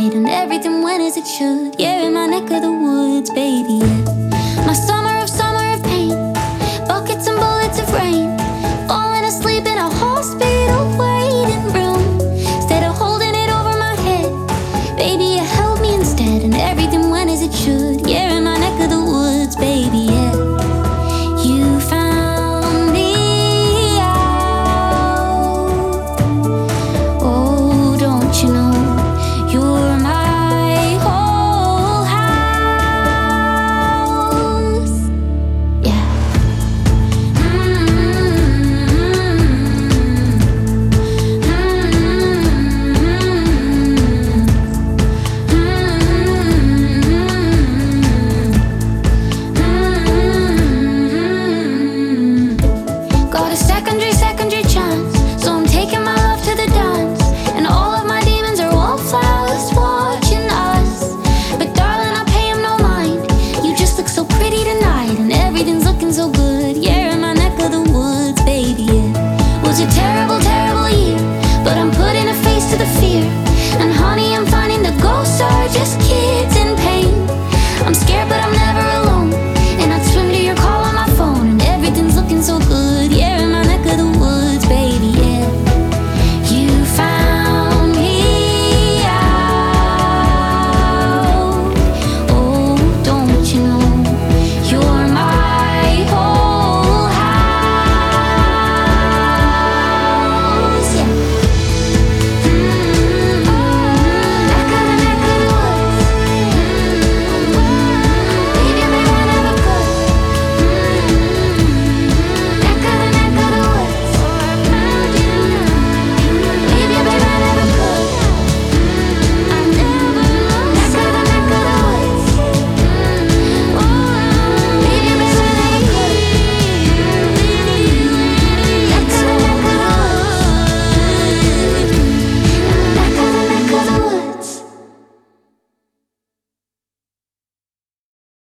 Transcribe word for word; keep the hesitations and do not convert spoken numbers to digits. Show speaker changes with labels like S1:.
S1: night and everything went as it should. Yeah, in my neck of the woods, baby, yeah. My summer of summer of pain, buckets and bullets of rain, falling asleep in a hospital waiting room. Instead of holding it over my head, baby, you held me instead, and everything went as it should.